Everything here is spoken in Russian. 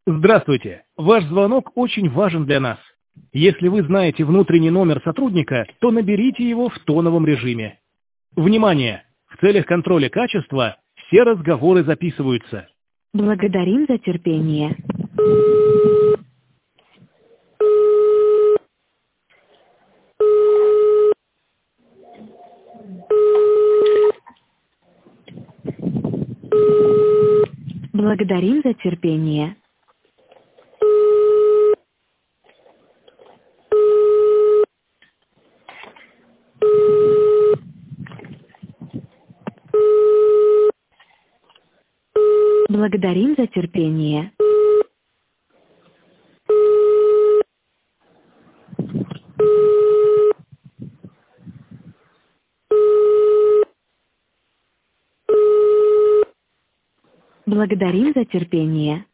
Здравствуйте. Ваш звонок очень важен для нас. Если вы знаете внутренний номер сотрудника, то наберите его в тоновом режиме. Внимание! В целях контроля качества все разговоры записываются. Благодарим за терпение. Благодарим за терпение. Благодарим за терпение. Благодарим за терпение.